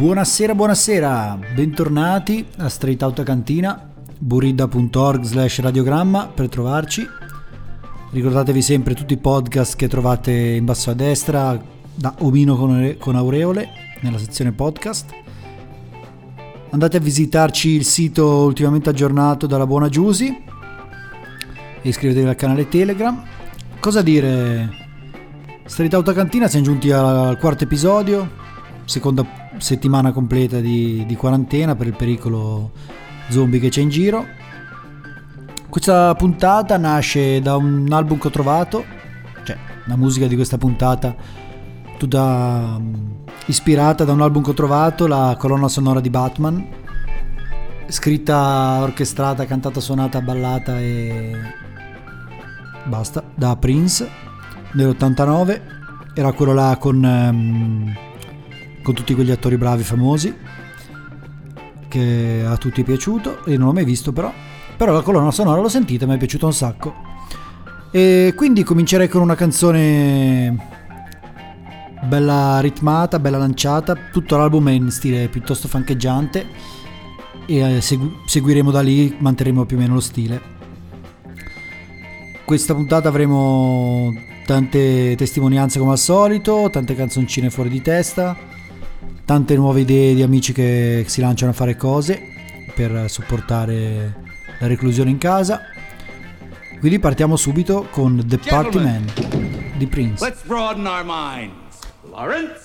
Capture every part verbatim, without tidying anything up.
Buonasera, buonasera, bentornati a Straight Outta Cantina, buridda punto org slash radiogramma per trovarci. Ricordatevi sempre tutti i podcast che trovate in basso a destra da Omino con, con Aureole nella sezione podcast. Andate a visitarci il sito ultimamente aggiornato dalla buona Giusy e iscrivetevi al canale Telegram. Cosa dire? Straight Outta Cantina, siamo giunti al quarto episodio, seconda settimana completa di, di quarantena per il pericolo zombie che c'è in giro. Questa puntata nasce da un album che ho trovato, cioè la musica di questa puntata tutta um, ispirata da un album che ho trovato, la colonna sonora di Batman, scritta, orchestrata, cantata, suonata, ballata e basta, da Prince nell'ottantanove. Era quello là con um, con tutti quegli attori bravi famosi che a tutti è piaciuto e non l'ho mai visto, però però la colonna sonora l'ho sentita e mi è piaciuta un sacco, e quindi comincerei con una canzone bella ritmata, bella lanciata. Tutto l'album è in stile piuttosto fancheggiante e segu- seguiremo da lì, manterremo più o meno lo stile. Questa puntata avremo tante testimonianze come al solito, tante canzoncine fuori di testa, tante nuove idee di amici che si lanciano a fare cose per supportare la reclusione in casa. Quindi partiamo subito con The Party Man di Prince. Let's broaden our minds. Lawrence?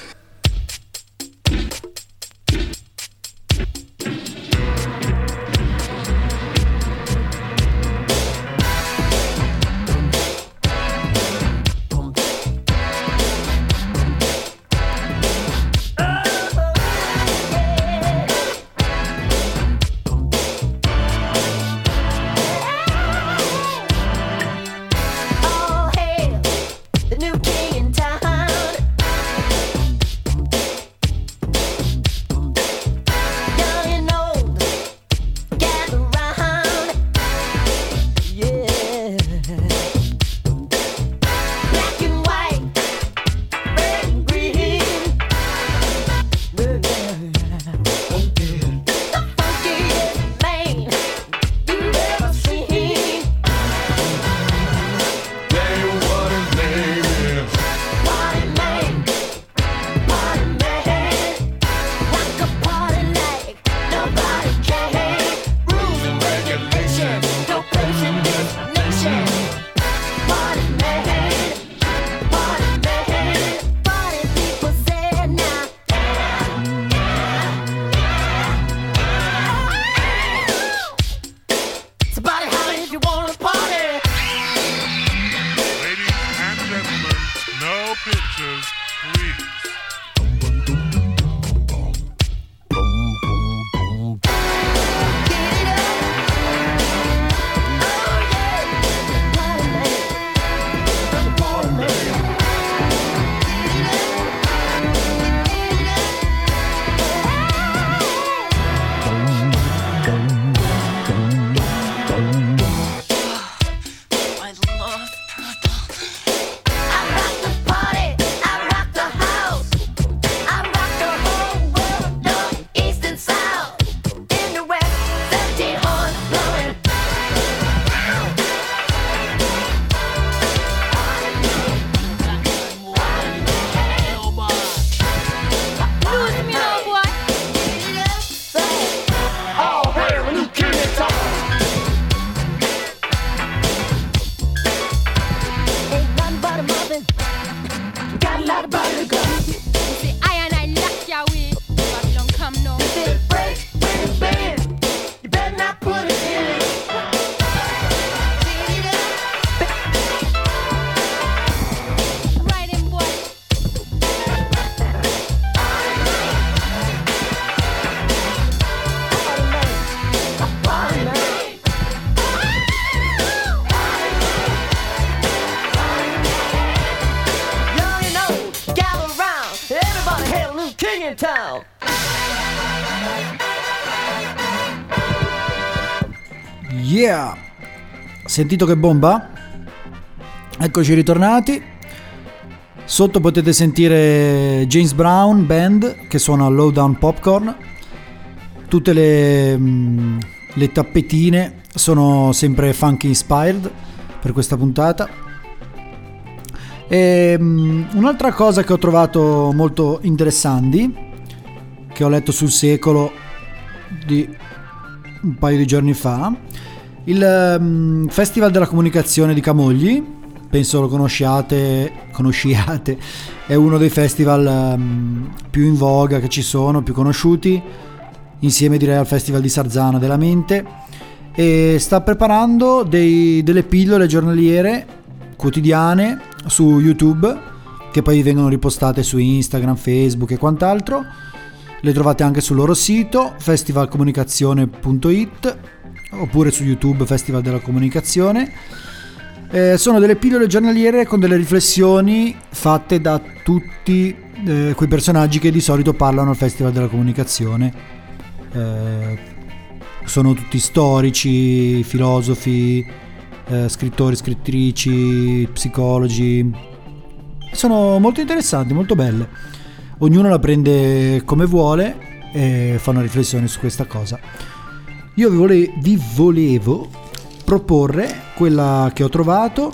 Yeah! Sentito che bomba? Eccoci ritornati. Sotto potete sentire James Brown Band che suona Low Down Popcorn. Tutte le, mh, le tappetine sono sempre funky inspired per questa puntata. E, mh, un'altra cosa che ho trovato molto interessante, che ho letto sul Secolo di un paio di giorni fa, il mh, Festival della Comunicazione di Camogli, penso lo conosciate, conosciate, è uno dei festival um, più in voga che ci sono, più conosciuti, insieme direi al Festival di Sarzana della Mente, e sta preparando dei, delle pillole giornaliere quotidiane su YouTube, che poi vengono ripostate su Instagram, Facebook e quant'altro. Le trovate anche sul loro sito festivalcomunicazione punto it oppure su YouTube Festival della Comunicazione. Eh, sono delle pillole giornaliere con delle riflessioni fatte da tutti eh, quei personaggi che di solito parlano al Festival della Comunicazione. Eh, sono tutti storici, filosofi, eh, scrittori, scrittrici, psicologi. Sono molto interessanti, molto belle. Ognuno la prende come vuole e fa una riflessione su questa cosa. Io vi, vole- vi volevo proporre quella che ho trovato,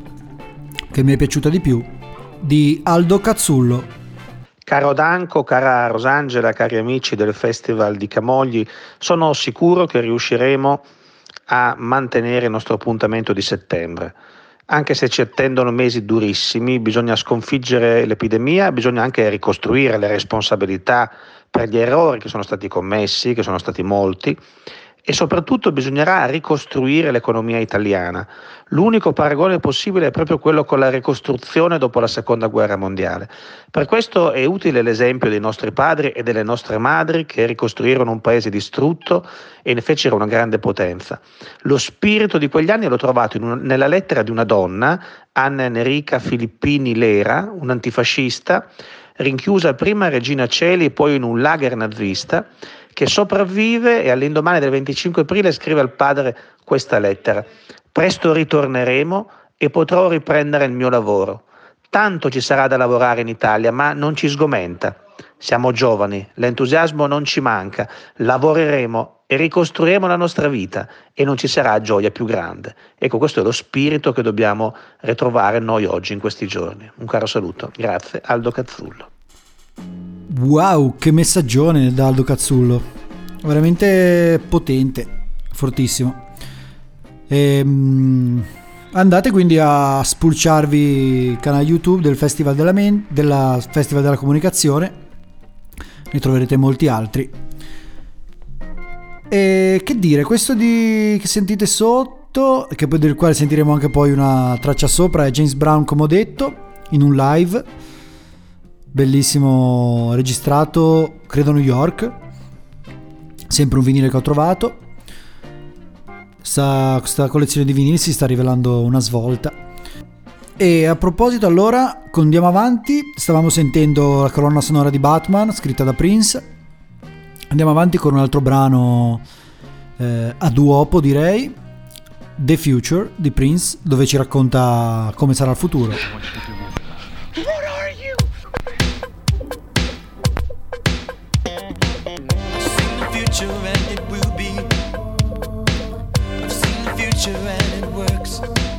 che mi è piaciuta di più, di Aldo Cazzullo. Caro Danco, cara Rosangela, cari amici del Festival di Camogli, sono sicuro che riusciremo a mantenere il nostro appuntamento di settembre. Anche se ci attendono mesi durissimi, bisogna sconfiggere l'epidemia, bisogna anche ricostruire le responsabilità per gli errori che sono stati commessi, che sono stati molti, e soprattutto bisognerà ricostruire l'economia italiana. L'unico paragone possibile è proprio quello con la ricostruzione dopo la seconda guerra mondiale. Per questo è utile l'esempio dei nostri padri e delle nostre madri che ricostruirono un paese distrutto e ne fecero una grande potenza. Lo spirito di quegli anni l'ho trovato in un, nella lettera di una donna, Anna Enrica Filippini Lera, un'antifascista, rinchiusa prima a Regina Coeli e poi in un lager nazista, che sopravvive e all'indomani del venticinque aprile scrive al padre questa lettera: presto ritorneremo e potrò riprendere il mio lavoro. Tanto ci sarà da lavorare in Italia, ma non ci sgomenta. Siamo giovani, l'entusiasmo non ci manca, lavoreremo e ricostruiremo la nostra vita e non ci sarà gioia più grande. Ecco, questo è lo spirito che dobbiamo ritrovare noi oggi in questi giorni. Un caro saluto, grazie, Aldo Cazzullo. Wow, che messaggione da Aldo Cazzullo, veramente potente, fortissimo. E, um, andate quindi a spulciarvi il canale YouTube del Festival della, Men- della Festival della Comunicazione, ne troverete molti altri. E che dire, questo di che sentite sotto, che poi del quale sentiremo anche poi una traccia sopra, è James Brown, come ho detto, in un live bellissimo registrato, credo a New York, sempre un vinile che ho trovato. Sta, questa collezione di vinili si sta rivelando una svolta. E a proposito, allora andiamo avanti, stavamo sentendo la colonna sonora di Batman scritta da Prince, andiamo avanti con un altro brano eh, a duopo, direi, The Future di Prince, dove ci racconta come sarà il futuro. And it will be. I've seen the future and it works.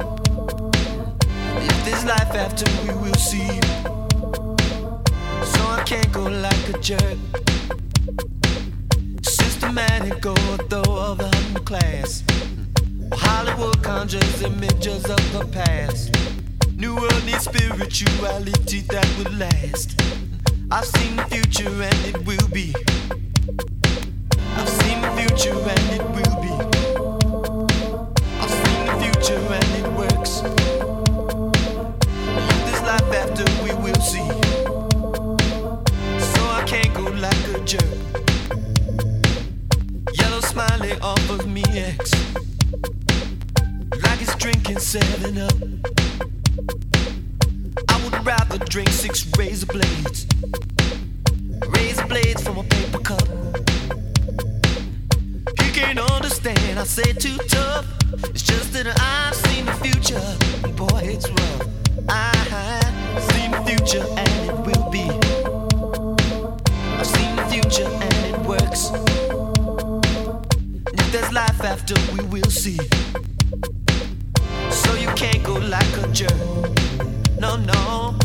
If there's life after, we will see. So I can't go like a jerk. Systematic ortho of the underclass. Hollywood conjures images of the past. New world needs spirituality that will last. I've seen the future and it will be. I've seen the future and it will be. I've seen the future and it works. If there's life after, we will see. So I can't go like a jerk. Yellow smiley offers me X, like he's drinking seven up. I would rather drink six razor blades, razor blades from a paper cup. Can't understand, I say too tough. It's just that I've seen the future, and boy, it's rough. I've seen the future. see. So you can't go like a jerk. No, no.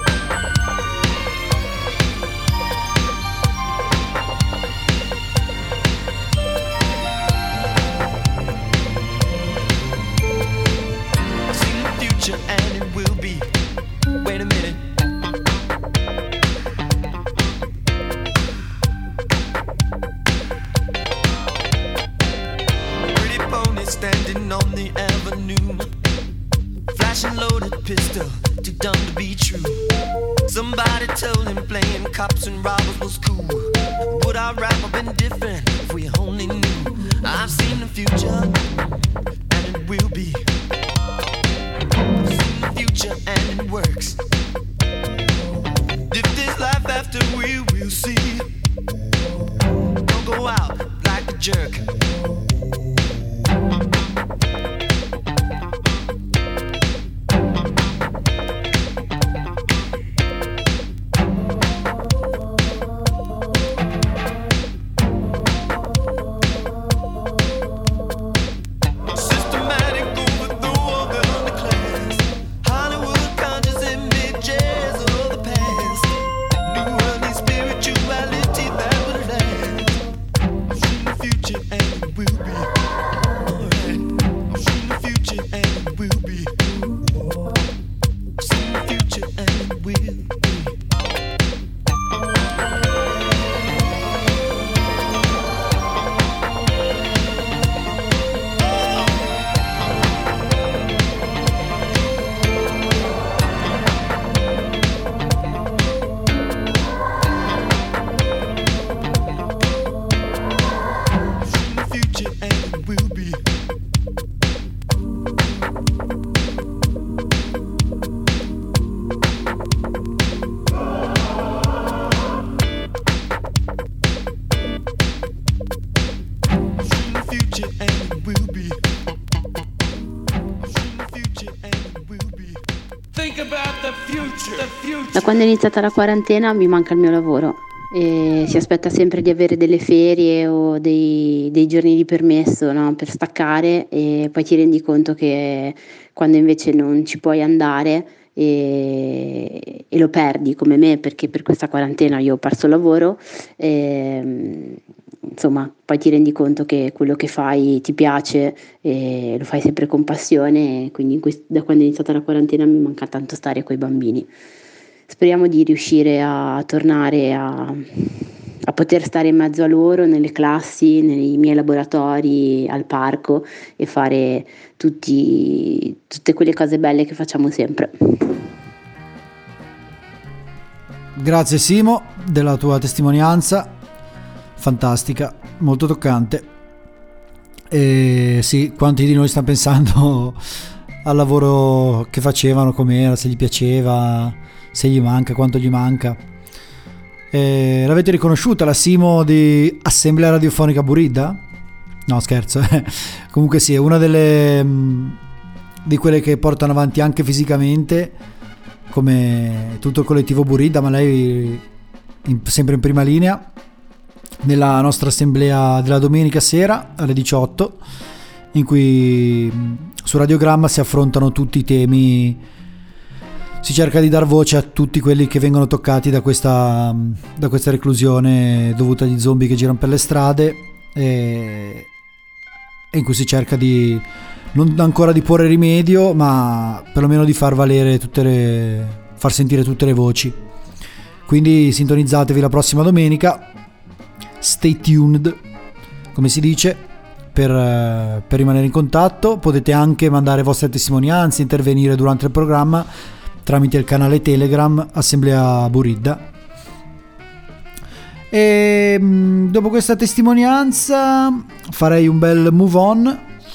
I've seen the future and it will be. Wait a minute. Pretty pony standing on the avenue, flashing loaded pistol, too dumb to be true. Somebody told him playing cops and robbers was cool. Would our rap have been different if we only knew? I've seen the future and it will be. I've seen the future and it works. If there's life after, we will see. Don't go out like a jerk. Da quando è iniziata la quarantena mi manca il mio lavoro e si aspetta sempre di avere delle ferie o dei, dei giorni di permesso, no? Per staccare, e poi ti rendi conto che quando invece non ci puoi andare e, e lo perdi come me, perché per questa quarantena io ho perso il lavoro, e, insomma poi ti rendi conto che quello che fai ti piace e lo fai sempre con passione, e quindi in quest- da quando è iniziata la quarantena mi manca tanto stare coi bambini. Speriamo di riuscire a tornare a, a poter stare in mezzo a loro, nelle classi, nei miei laboratori, al parco, e fare tutti, tutte quelle cose belle che facciamo sempre. Grazie Simo della tua testimonianza, fantastica, molto toccante. E sì, quanti di noi stanno pensando al lavoro che facevano, com'era, se gli piaceva, se gli manca, quanto gli manca. E l'avete riconosciuta la Simo di Assemblea Radiofonica Buridda? No, scherzo. Comunque sì, è una delle di quelle che portano avanti anche fisicamente, come tutto il collettivo Buridda, ma lei in, sempre in prima linea nella nostra assemblea della domenica sera alle diciotto, in cui su Radiogramma si affrontano tutti i temi. Si cerca di dar voce a tutti quelli che vengono toccati da questa, da questa reclusione dovuta agli zombie che girano per le strade, e, e in cui si cerca di non ancora di porre rimedio, ma perlomeno di far valere tutte le, far sentire tutte le voci. Quindi sintonizzatevi la prossima domenica, stay tuned, come si dice, per, per rimanere in contatto. Potete anche mandare vostre testimonianze, intervenire durante il programma tramite il canale Telegram Assemblea Buridda. E dopo questa testimonianza farei un bel move on.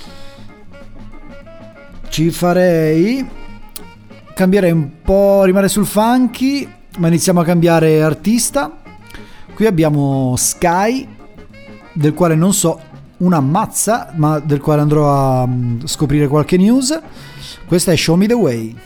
Ci farei cambierei un po', rimanere sul funky, ma iniziamo a cambiare artista. Qui abbiamo Sky, del quale non so una mazza, ma del quale andrò a scoprire qualche news. Questa è Show Me The Way.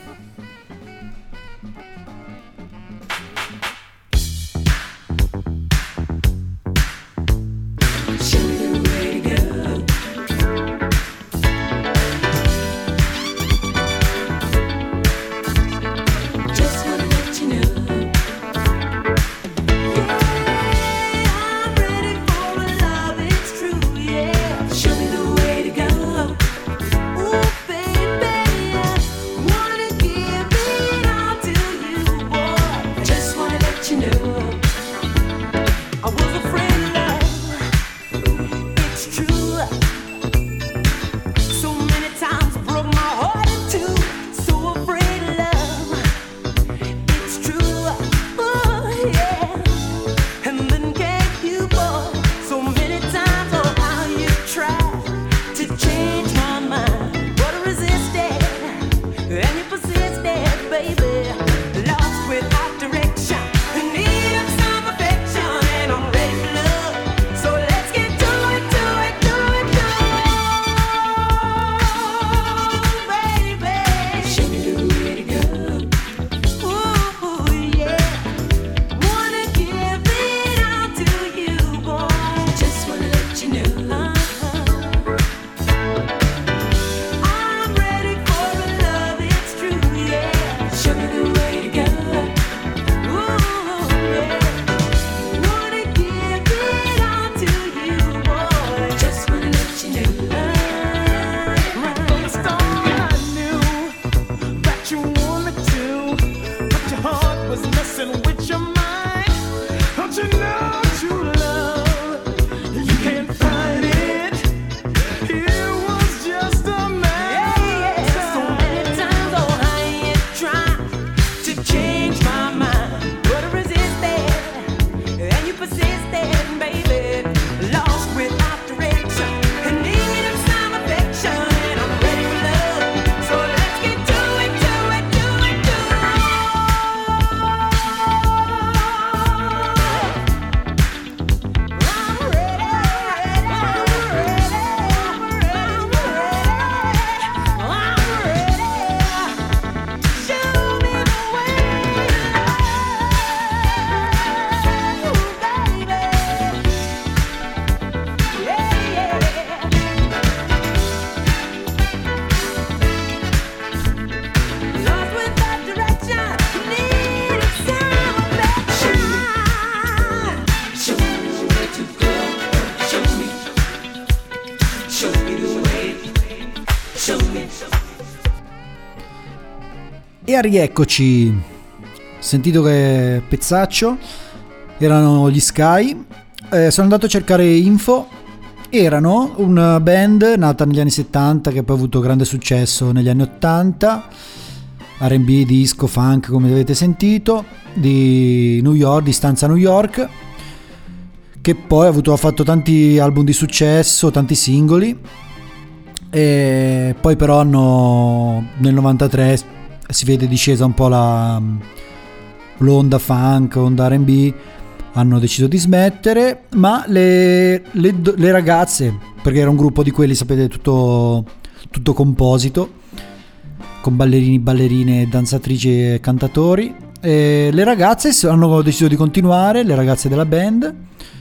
E rieccoci, sentito che pezzaccio, erano gli Sky. Eh, sono andato a cercare info, erano una band nata negli anni settanta che poi ha avuto grande successo negli anni ottanta, R and B, disco, funk come avete sentito, di New York, di stanza New York, che poi ha, avuto, ha fatto tanti album di successo, tanti singoli, e poi però hanno nel novantatré si vede discesa un po' la, l'onda funk, onda R and B, hanno deciso di smettere, ma le, le, le ragazze, perché era un gruppo di quelli, sapete, tutto, tutto composito, con ballerini, ballerine, danzatrici e cantatori, e le ragazze hanno deciso di continuare, le ragazze della band,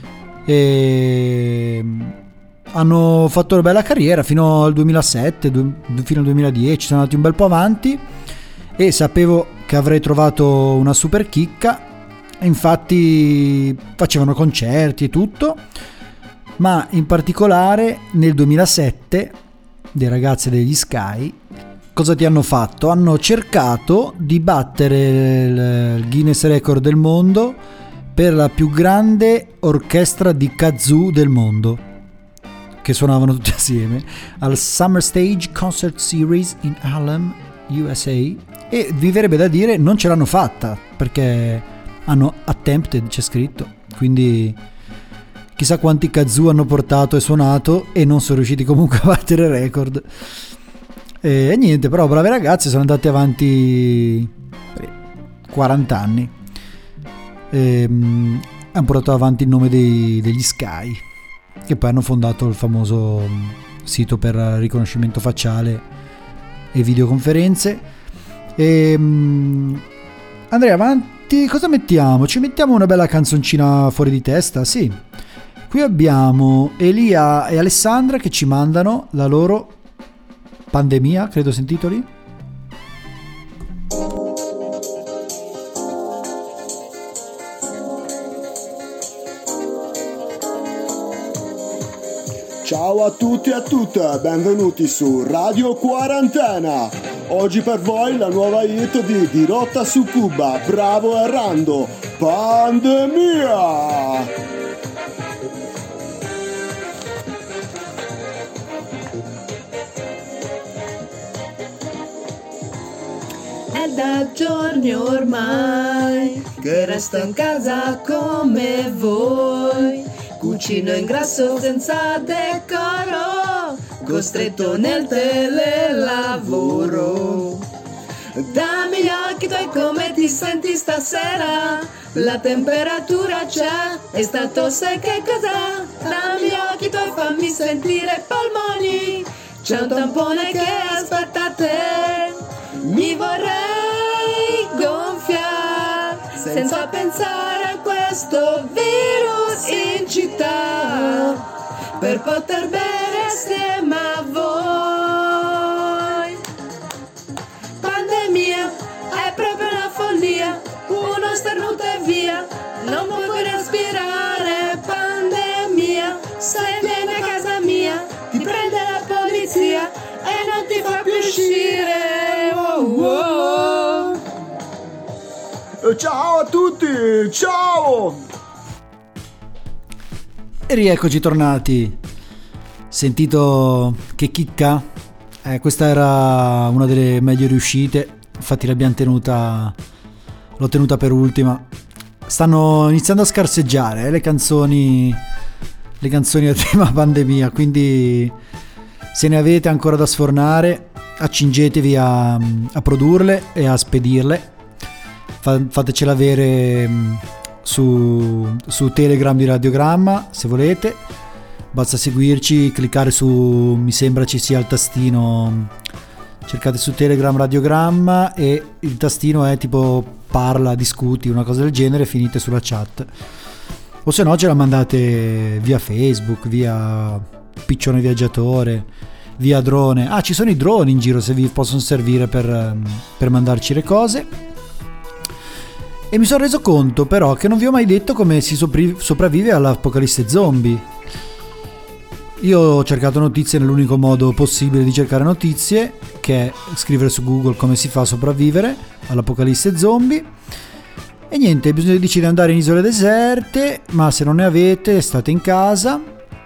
e hanno fatto una bella carriera fino al duemilasette, fino al duemiladieci, sono andati un bel po' avanti, e sapevo che avrei trovato una super chicca. Infatti facevano concerti e tutto, ma in particolare nel duemilasette le ragazze degli Sky cosa ti hanno fatto? Hanno cercato di battere il Guinness Record del mondo per la più grande orchestra di kazoo del mondo, che suonavano tutti assieme al Summer Stage Concert Series in Harlem, U S A, e vi verrebbe da dire non ce l'hanno fatta, perché hanno attempted, c'è scritto, quindi chissà quanti kazoo hanno portato e suonato e non sono riusciti comunque a battere il record. E, e niente, però brave ragazze, sono andate avanti quaranta anni e, um, hanno portato avanti il nome dei, degli Sky, che poi hanno fondato il famoso sito per riconoscimento facciale e videoconferenze. E, um, andrei avanti, cosa mettiamo? Ci mettiamo una bella canzoncina fuori di testa? Sì, qui abbiamo Elia e Alessandra che ci mandano la loro Pandemia, credo si intitoli. Ciao a tutti e a tutte, benvenuti su Radio Quarantena. Oggi per voi la nuova hit di Dirotta su Cuba, Bravo Errando, Pandemia! È da giorni ormai che resto in casa come voi, cucino in grasso senza decoro, costretto nel telelavoro. Dammi gli occhi tuoi, come ti senti stasera? La temperatura c'è, è stato sai che cos'è? Dammi gli occhi tuoi, fammi sentire i polmoni, c'è un tampone che aspetta te. Mi vorrei gonfiare senza pensare a questo virus in città, per poter bere assieme a voi. Pandemia è proprio una follia, uno starnuto e via, non puoi respirare. Pandemia, se vieni a casa mia ti prende la polizia e non ti fa più uscire. Oh, oh. Ciao a tutti, ciao! E rieccoci tornati. Sentito che chicca? Eh, questa era una delle meglio riuscite, infatti l'abbiamo tenuta, l'ho tenuta per ultima. Stanno iniziando a scarseggiare eh, le canzoni, le canzoni a tema pandemia, quindi se ne avete ancora da sfornare, accingetevi a, a produrle e a spedirle. Fatecela avere su, su Telegram di Radiogramma se volete, basta seguirci, cliccare su, mi sembra ci sia il tastino, cercate su Telegram Radiogramma e il tastino è tipo parla, discuti, una cosa del genere, finite sulla chat, o se no ce la mandate via Facebook, via Piccione Viaggiatore, via drone. Ah, ci sono i droni in giro se vi possono servire per, per mandarci le cose. E mi sono reso conto però che non vi ho mai detto come si sopri- sopravvive all'apocalisse zombie. Io ho cercato notizie nell'unico modo possibile di cercare notizie, che è scrivere su Google come si fa a sopravvivere all'apocalisse zombie. E niente, bisogna decidere di andare in isole deserte, ma se non ne avete state in casa.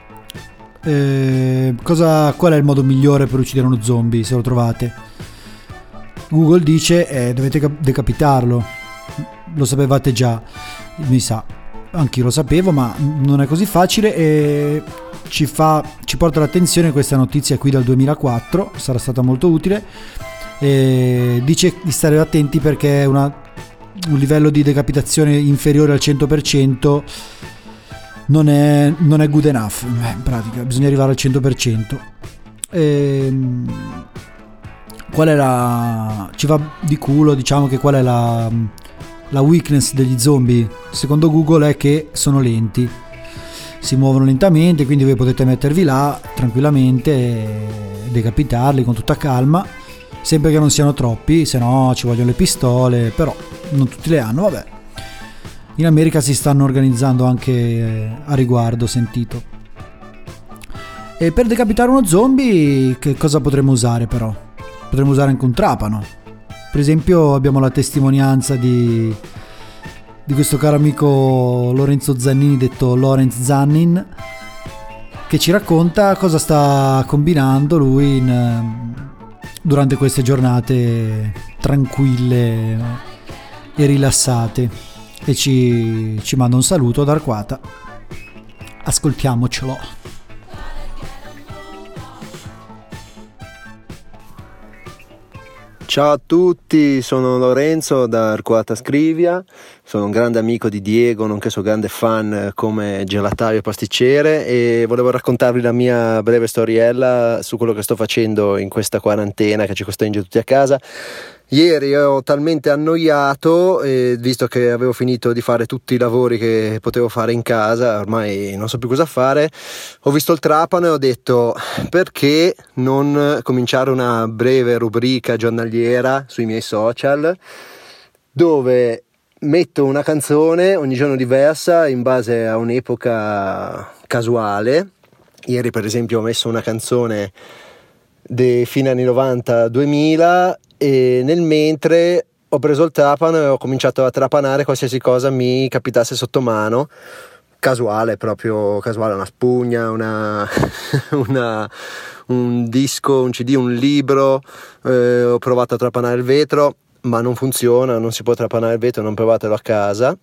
Eh, cosa, qual è il modo migliore per uccidere uno zombie se lo trovate? Google dice eh, dovete decapitarlo. Lo sapevate già, mi sa, anch'io lo sapevo, ma non è così facile e ci fa, ci porta l'attenzione questa notizia qui dal duemilaquattro, sarà stata molto utile. E dice di stare attenti perché è una, un livello di decapitazione inferiore al cento per cento non è, non è good enough, eh, in pratica bisogna arrivare al cento per cento. E, qual è la, ci va di culo, diciamo, che qual è la, la weakness degli zombie secondo Google è che sono lenti, si muovono lentamente, quindi voi potete mettervi là tranquillamente e decapitarli con tutta calma, sempre che non siano troppi, se no ci vogliono le pistole, però non tutti le hanno, vabbè. In America si stanno organizzando anche a riguardo, sentito. E per decapitare uno zombie che cosa potremmo usare però? Potremmo usare anche un trapano. Per esempio abbiamo la testimonianza di, di questo caro amico Lorenzo Zannini, detto Lorenz Zannin, che ci racconta cosa sta combinando lui in, durante queste giornate tranquille e rilassate. E ci, ci manda un saluto da Arquata. Ascoltiamocelo. Ciao a tutti, sono Lorenzo da Arquata Scrivia, sono un grande amico di Diego, nonché suo grande fan come gelataio e pasticcere, e volevo raccontarvi la mia breve storiella su quello che sto facendo in questa quarantena che ci costringe tutti a casa. Ieri ero talmente annoiato, eh, visto che avevo finito di fare tutti i lavori che potevo fare in casa, ormai non so più cosa fare, ho visto il trapano e ho detto perché non cominciare una breve rubrica giornaliera sui miei social dove metto una canzone ogni giorno diversa in base a un'epoca casuale. Ieri per esempio ho messo una canzone dei fine anni novanta duemila e nel mentre ho preso il trapano e ho cominciato a trapanare qualsiasi cosa mi capitasse sotto mano, casuale, proprio casuale, una spugna, una, una, un disco, un C D, un libro, eh, ho provato a trapanare il vetro ma non funziona, non si può trapanare il vetro, non provatelo a casa.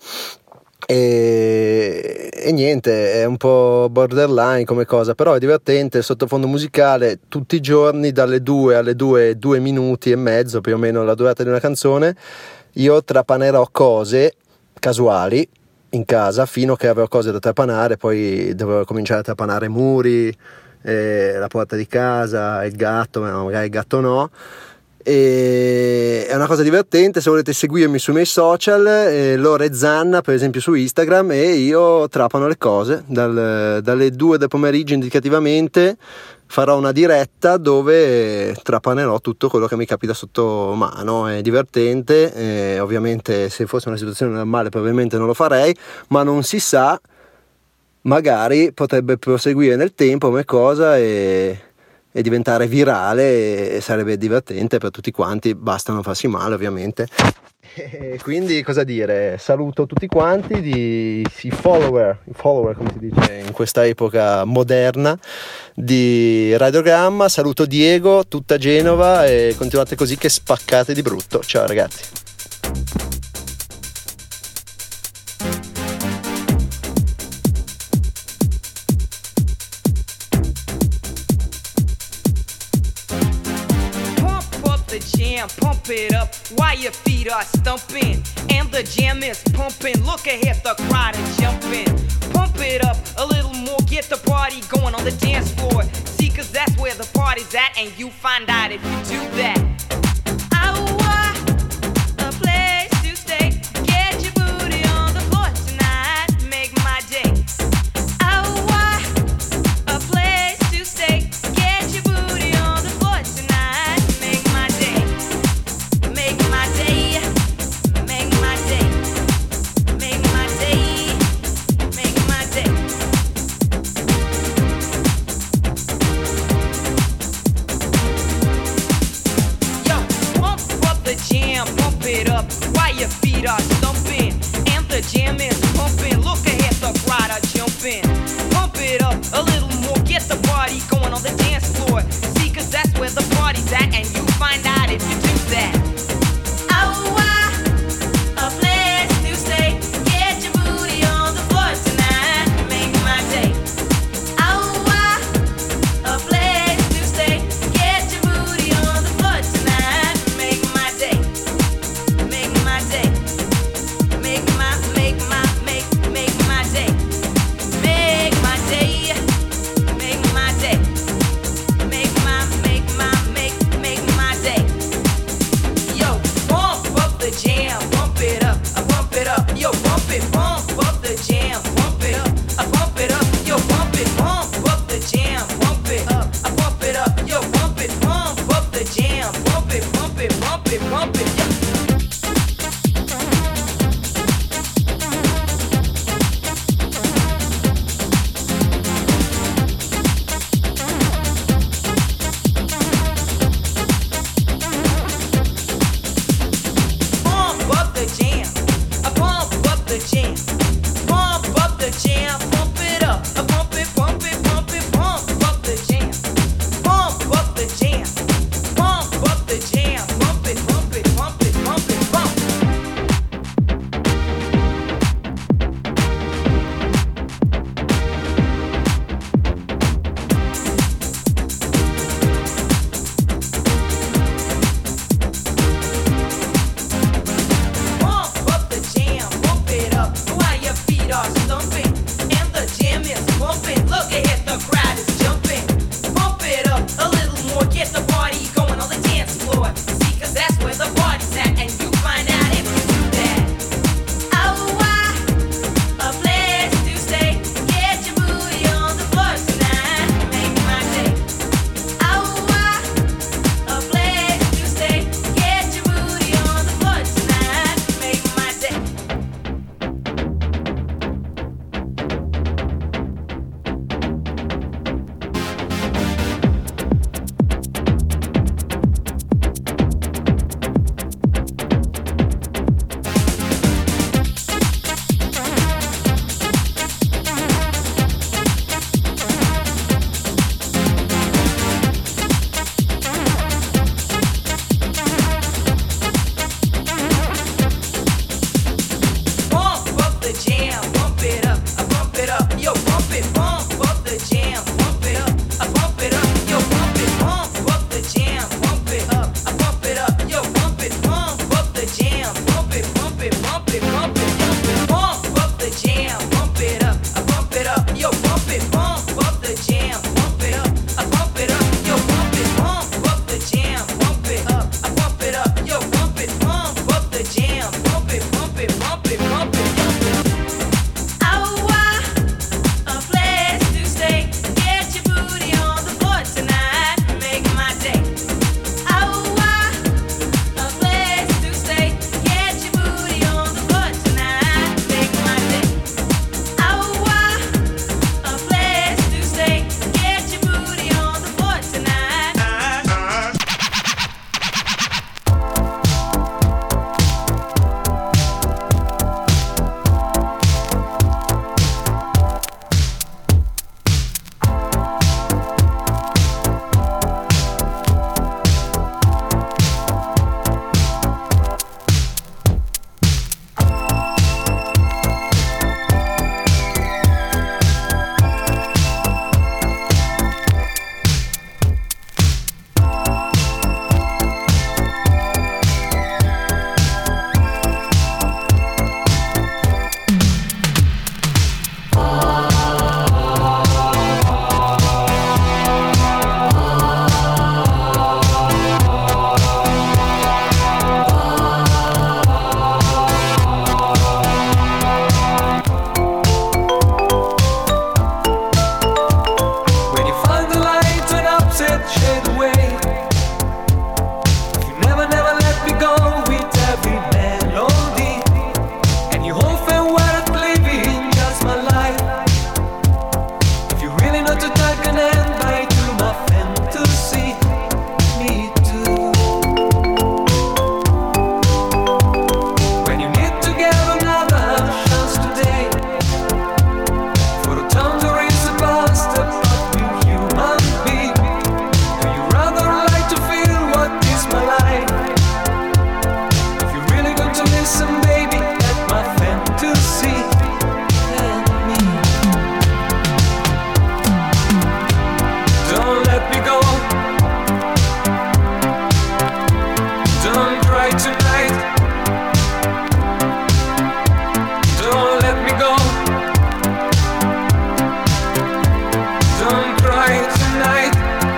E, e niente, è un po' borderline come cosa, però è divertente. Il sottofondo musicale tutti i giorni dalle due alle due, due minuti e mezzo più o meno la durata di una canzone, io trapanerò cose casuali in casa fino a che avrò cose da trapanare, poi dovrò cominciare a trapanare muri, eh, la porta di casa, il gatto, ma magari il gatto no. E è una cosa divertente. Se volete seguirmi sui miei social, eh, Lore Zanna per esempio su Instagram, e io trapano le cose dal, dalle due del pomeriggio indicativamente. Farò una diretta dove trapanerò tutto quello che mi capita sotto mano. È divertente, eh, ovviamente se fosse una situazione normale probabilmente non lo farei, ma non si sa, magari potrebbe proseguire nel tempo come cosa e e diventare virale, e sarebbe divertente per tutti quanti, basta non farsi male ovviamente. E quindi cosa dire, saluto tutti quanti, di, i follower, i follower come si dice in questa epoca moderna di Radiogramma, saluto Diego, tutta Genova, e continuate così che spaccate di brutto. Ciao ragazzi. Pump it up while your feet are stumping and the jam is pumping. Look ahead, the crowd is jumping. Pump it up a little more, get the party going on the dance floor. See, cause that's where the party's at, and you find out if you do that. I want a place to stay. Get your booty on the floor tonight, make my day. I want a place to stay. Get your booty on the floor tonight, make my day. Make my day, make my day, make my day, make my day. jam, pump it up while your feet are stumping. And the jam is pumping, look ahead, the crowd are jumping. Pump it up a little more, get the party going on the dance floor. See, cause that's where the party's at, and you find out if you do that. Oh, I, a place to stay. Get your booty on the floor tonight, make my day. Oh, I, a place to stay. Get your booty on the floor tonight, make my day. Make my day. Make my, make my, make, make my day. Make my day. Make my day. Make my, make my, make, make my day. Yo, pump up the jam, pump it up, I pump it up. Yo, pump it, pump up the jam, pump it up, I pump it up. Yo, pump it, pump up the jam, pump it up, I pump it up. Yo, pump it, pump up the jam, pump it, pump it, pump it, pump it. Yo. Pump up the jam, I pump up the jam, pump up the jam, pump it up, I pump it, pump it, pump it, pump up the jam, pump up the jam, pump up the jam, pump it, pump it, pump it, pump it, pump. Pump up the jam, pump it up while your feet are stumping. And the jam is pumping, look ahead, the crowd is jumping. Pump it up a little more, get the party going on the dance floor. tonight. Don't let me go. Don't cry tonight.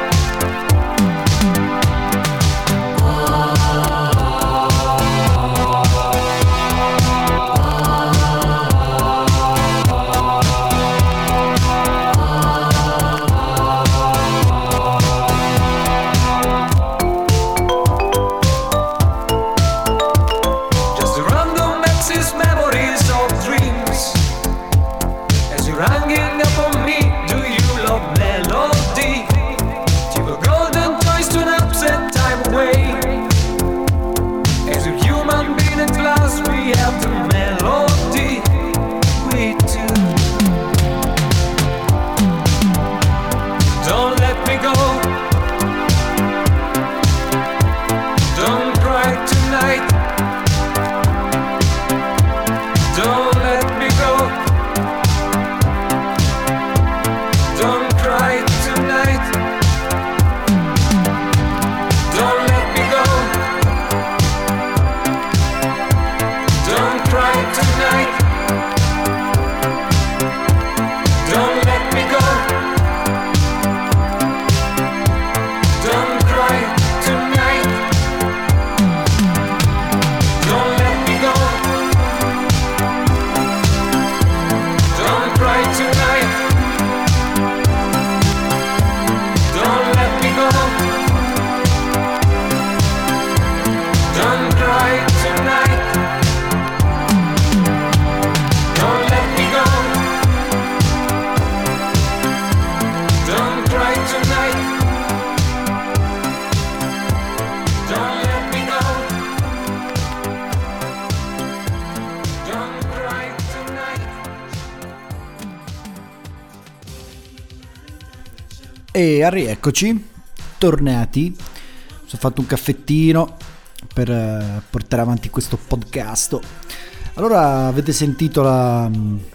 E rieccoci, tornati. Mi sono fatto un caffettino per uh, portare avanti questo podcast. Allora, avete sentito la,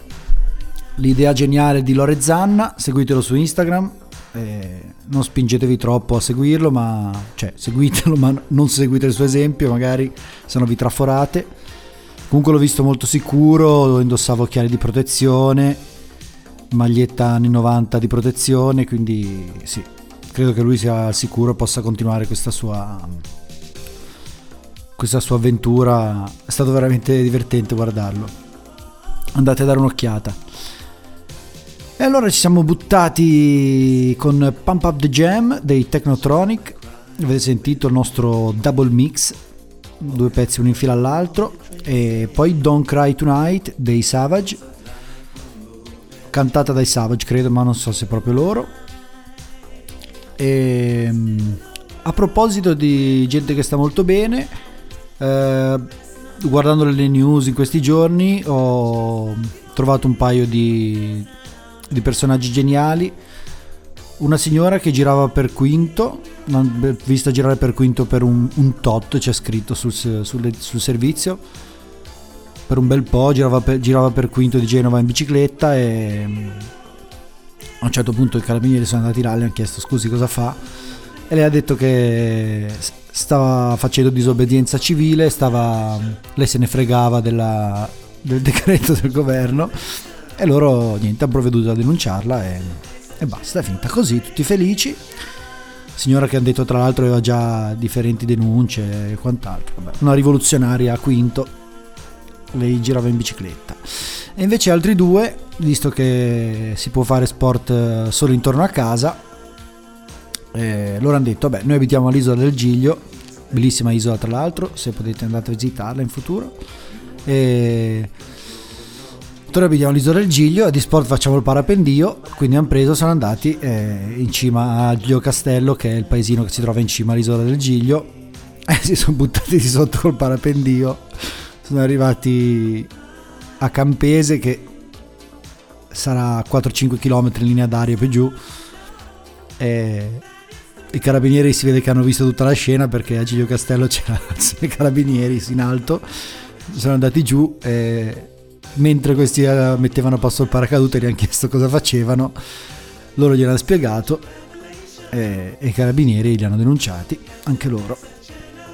l'idea geniale di Lore Zanna, seguitelo su Instagram, eh, non spingetevi troppo a seguirlo, ma cioè seguitelo, ma non seguite il suo esempio, magari se no vi traforate. Comunque l'ho visto molto sicuro, indossava occhiali di protezione, maglietta anni novanta di protezione, quindi sì, credo che lui sia sicuro, possa continuare questa sua questa sua avventura. È stato veramente divertente guardarlo, andate a dare un'occhiata. E allora ci siamo buttati con Pump Up the Jam dei Technotronic. Avete sentito il nostro double mix, due pezzi uno in fila all'altro, e poi Don't Cry Tonight dei Savage, cantata dai Savage credo, ma non so se proprio loro. E a proposito di gente che sta molto bene, eh, guardando le news in questi giorni ho trovato un paio di, di personaggi geniali. Una signora che girava per Quinto, vista girare per Quinto per un, un tot, c'è scritto sul, sul, sul servizio, per un bel po', girava per, girava per Quinto di Genova in bicicletta, e a un certo punto i carabinieri sono andati là, le hanno chiesto scusi cosa fa, e lei ha detto che stava facendo disobbedienza civile, stava, lei se ne fregava della, del decreto del governo, e loro niente, hanno provveduto a denunciarla e, e basta, è finita così, tutti felici. Signora che hanno detto tra l'altro aveva già differenti denunce e quant'altro. Vabbè, una rivoluzionaria a Quinto, lei girava in bicicletta. E invece altri due, visto che si può fare sport solo intorno a casa, eh, loro hanno detto vabbè, noi abitiamo all'isola del Giglio, bellissima isola tra l'altro, se potete andate a visitarla in futuro, e noi abitiamo all'isola del Giglio e di sport facciamo il parapendio, quindi hanno preso, sono andati eh, in cima a Giglio Castello, che è il paesino che si trova in cima all'isola del Giglio, e si sono buttati di sotto col parapendio. Sono arrivati a Campese, che sarà quattro cinque chilometri in linea d'aria più giù, e i carabinieri si vede che hanno visto tutta la scena, perché a Giglio Castello c'erano i carabinieri in alto, sono andati giù e mentre questi mettevano a posto il paracadute gli hanno chiesto cosa facevano, loro gli hanno spiegato e, e i carabinieri li hanno denunciati anche loro.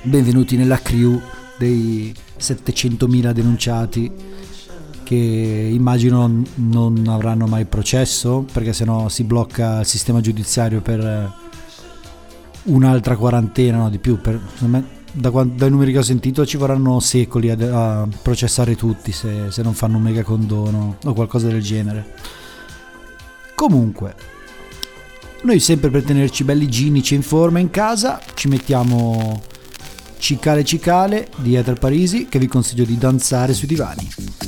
benvenuti nella crew dei settecentomila denunciati che immagino non avranno mai processo, perché sennò si blocca il sistema giudiziario per un'altra quarantena, no di più. Per, me, da, dai numeri che ho sentito ci vorranno secoli a, a processare tutti se, se non fanno un mega condono o qualcosa del genere. Comunque, noi sempre per tenerci belli ginici in forma in casa ci mettiamo Cicale Cicale di Ether Parisi, che vi consiglio di danzare sui divani.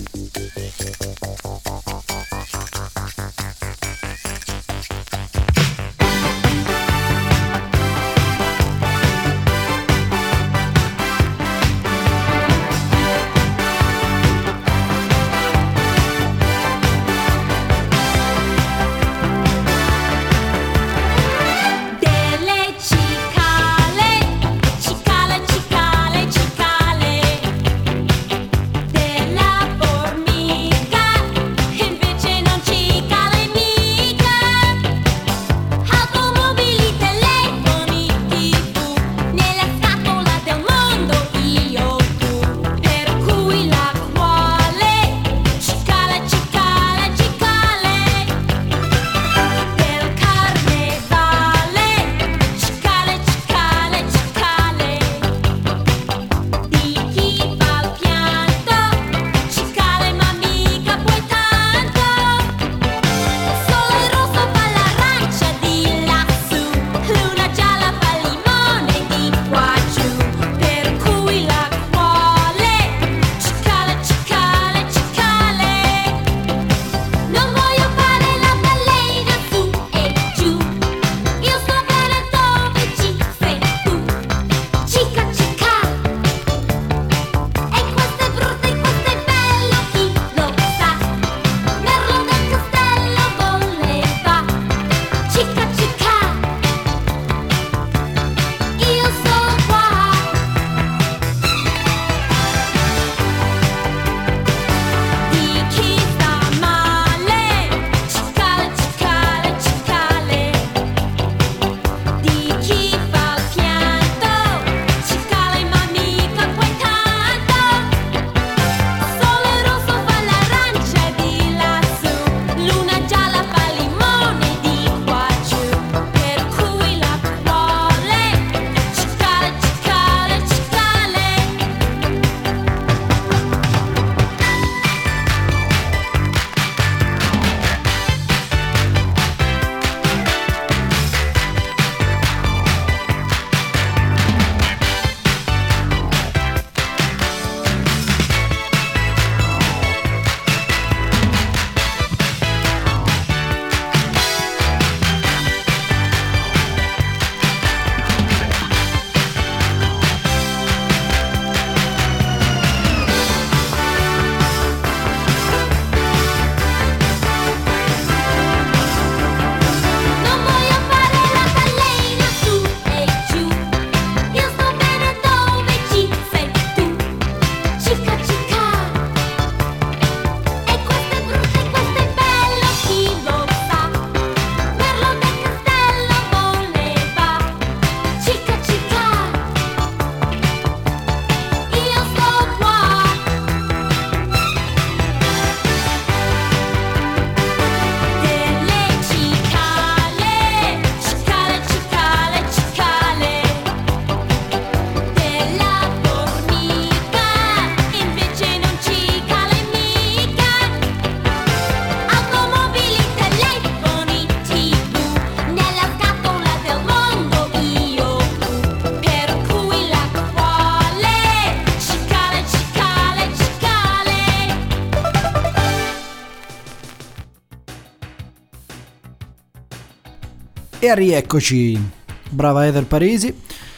E rieccoci, brava Ether Parisi.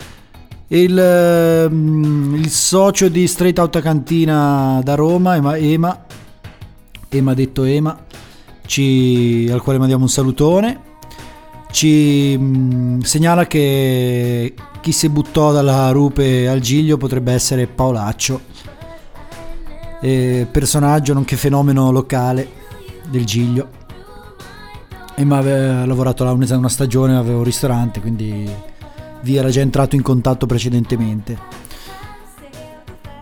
Il, il socio di Straight Outta Cantina da Roma, Ema, Ema, Ema detto Ema, ci, al quale mandiamo un salutone, ci mh, segnala che chi si buttò dalla rupe al Giglio potrebbe essere Paolaccio, eh, personaggio nonché fenomeno locale del Giglio. Ema aveva lavorato là una stagione, aveva un ristorante, quindi vi era già entrato in contatto precedentemente.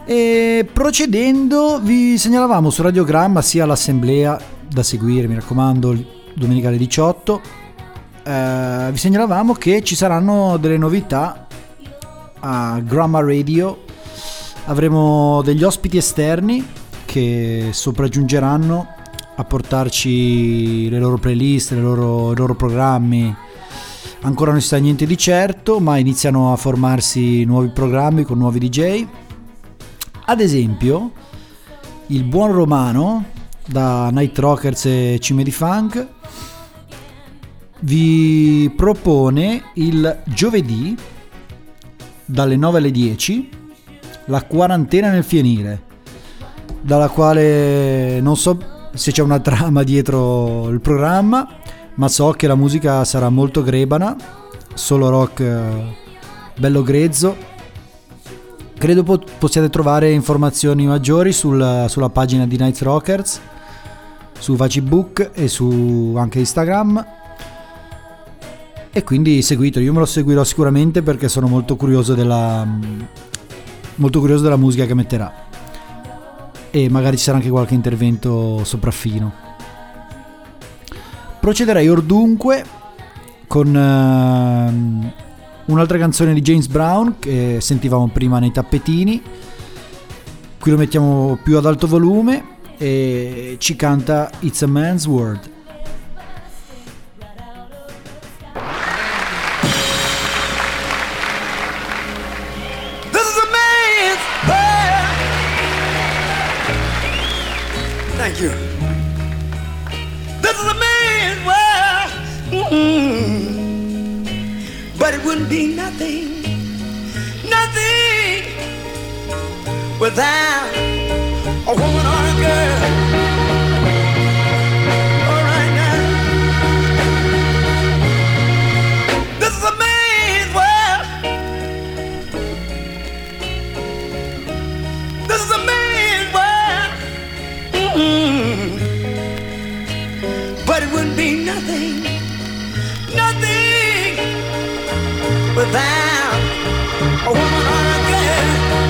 E procedendo vi segnalavamo su Radiogramma sia l'assemblea da seguire, mi raccomando, domenica alle diciotto. Eh, vi segnalavamo che ci saranno delle novità a Gramma Radio. Avremo degli ospiti esterni che sopraggiungeranno a portarci le loro playlist, le loro, i loro programmi. Ancora non si sa niente di certo, ma iniziano a formarsi nuovi programmi con nuovi D J. Ad esempio, il buon Romano da Night Rockers e Cime di Funk vi propone il giovedì dalle nove alle dieci la quarantena nel fienile, dalla quale non so se c'è una trama dietro il programma, ma so che la musica sarà molto grebana, solo rock bello grezzo. Credo pot- possiate trovare informazioni maggiori sul, sulla pagina di Night Rockers, su Facebook e su anche Instagram, e quindi seguitelo. Io me lo seguirò sicuramente perché sono molto curioso della molto curioso della musica che metterà, e magari ci sarà anche qualche intervento sopraffino. Procederei or dunque con uh, un'altra canzone di James Brown che sentivamo prima nei tappetini. Qui lo mettiamo più ad alto volume e ci canta It's a Man's World. This is a man's world. Thank you. This is a man's world. Mm-hmm. But it wouldn't be nothing, nothing without a woman or a girl. All right now, this is a man's world. This is a man's world. Mm-hmm. But it wouldn't be nothing, nothing without a woman or a girl.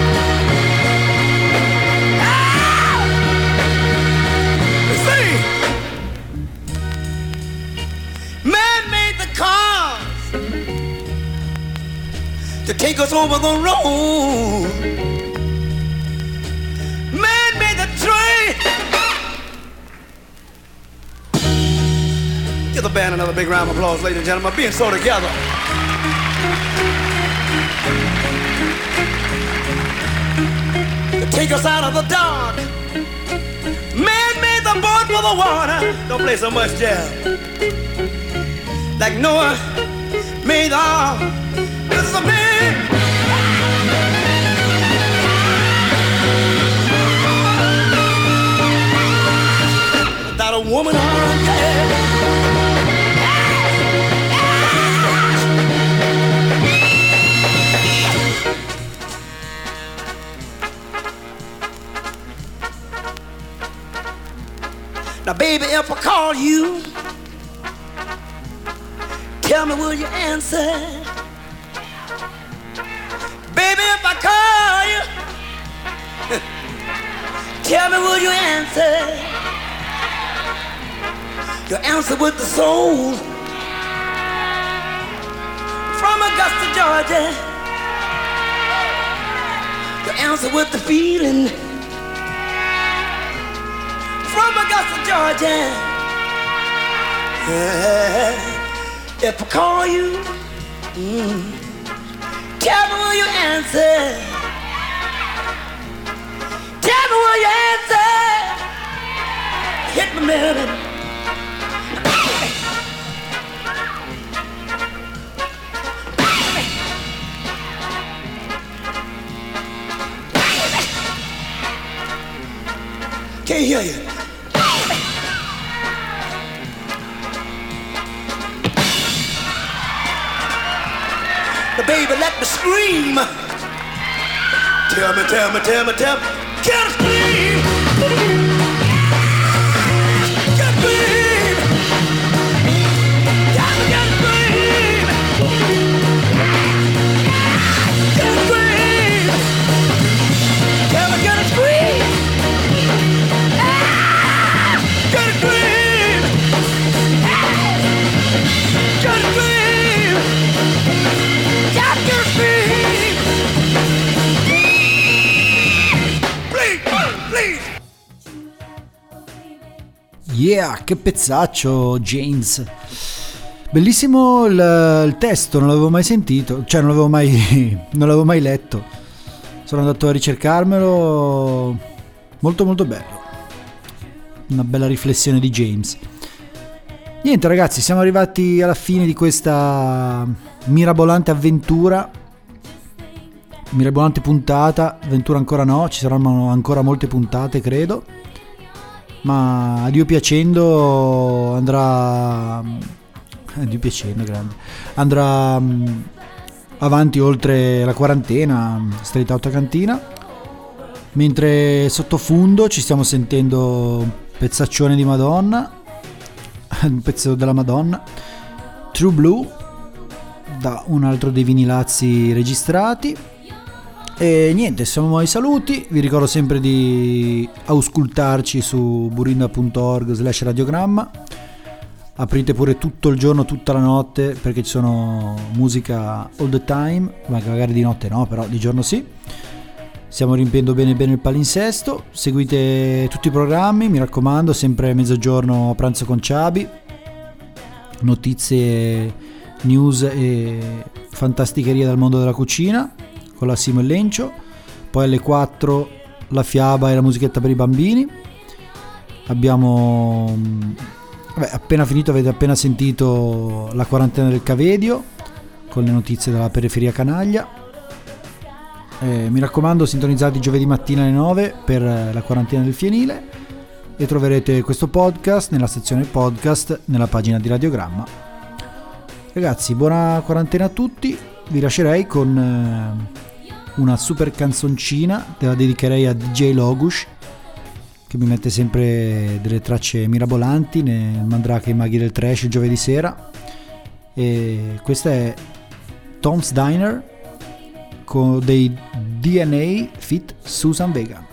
Ah! You see, man made the cars to take us over the road. Man made the train. Give the band another big round of applause, ladies and gentlemen, being so together. To take us out of the dark. Man made the boat for the water. Don't play so much jazz. Like Noah made the ark. This is a man. Without a woman or a girl. Now, baby, if I call you, tell me, will you answer? Baby, if I call you, tell me, will you answer? You answer with the soul. From Augusta, Georgia. You answer with the feeling. From Augusta, Georgia. Yeah. If I call you, mm, tell me, will you answer? Tell me, will you answer? Hit me, baby. Can't hear you. The baby let me scream. Tell me, tell me, tell me, tell me. Can I scream? Can I scream? Tell me, can I scream? Can I scream? Tell me, Yeah, che pezzaccio, James. Bellissimo il, il testo, non l'avevo mai sentito, cioè non l'avevo mai, non l'avevo mai letto. Sono andato a ricercarmelo, molto molto bello. Una bella riflessione di James. Niente ragazzi, siamo arrivati alla fine di questa mirabolante avventura, mirabolante puntata. Avventura ancora no, ci saranno ancora molte puntate credo, ma a Dio piacendo andrà, a Dio piacendo grande, andrà avanti oltre la quarantena, Street Out Cantina, mentre sottofondo ci stiamo sentendo un pezzaccione di Madonna, un pezzo della Madonna, True Blue, da un altro dei vinilazzi registrati. E niente, siamo ai saluti. Vi ricordo sempre di auscultarci su burinda punto org slash radiogramma. Aprite pure tutto il giorno, tutta la notte, perché ci sono musica all the time, magari di notte no, però di giorno sì. Stiamo riempiendo bene bene il palinsesto. Seguite tutti i programmi, mi raccomando, sempre mezzogiorno a pranzo con Ciabi, notizie, news e fantasticherie dal mondo della cucina con la Simo e Lencio. Poi alle quattro la fiaba e la musichetta per i bambini. Abbiamo vabbè, appena finito, avete appena sentito la quarantena del Cavedio con le notizie dalla periferia canaglia. Eh, mi raccomando, sintonizzati giovedì mattina alle nove per la quarantena del fienile e troverete questo podcast nella sezione podcast nella pagina di Radiogramma. Ragazzi, buona quarantena a tutti. Vi lascerei con eh, una super canzoncina, te la dedicherei a D J Logush, che mi mette sempre delle tracce mirabolanti nel Mandrake e i Maghi del Trash il giovedì sera. E questa è Tom's Diner con dei D N A feat Susan Vega.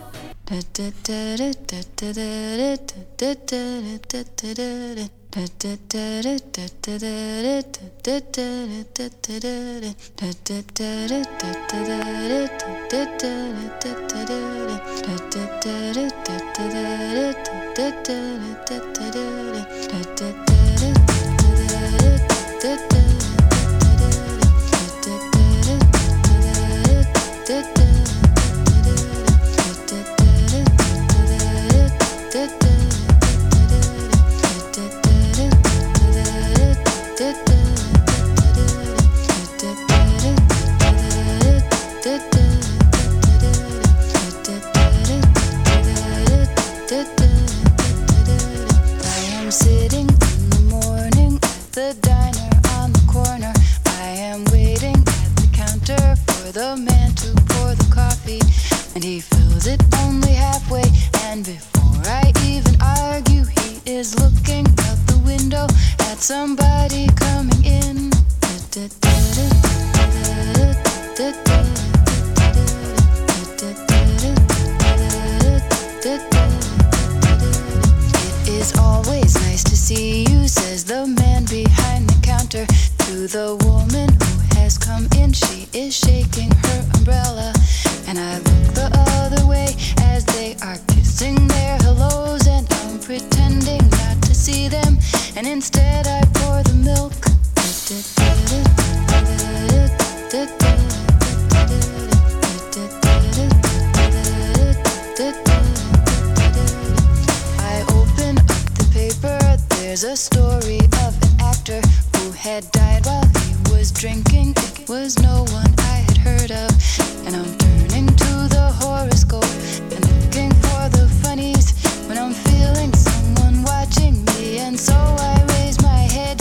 The man to pour the coffee, and he fills it only halfway. And before I even argue, he is looking out the window at somebody coming in. It is always nice to see you, says the man behind the counter to the woman who has come in. She is shaking her umbrella, and I look the other way as they are kissing their hellos, and I'm pretending not to see them, and instead I pour the milk. I open up the paper, there's a story of an actor who had died while he was drinking. It was no one I had heard of, and I'm turning to the horoscope and looking for the funnies when I'm feeling someone watching me, and so I raise my head.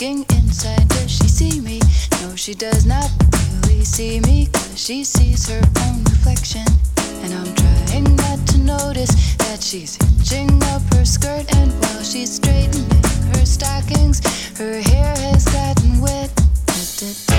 looking inside. Does she see me? No, she does not really see me, 'cause she sees her own reflection. And I'm trying not to notice that she's hitching up her skirt, and while she's straightening her stockings, her hair has gotten wet.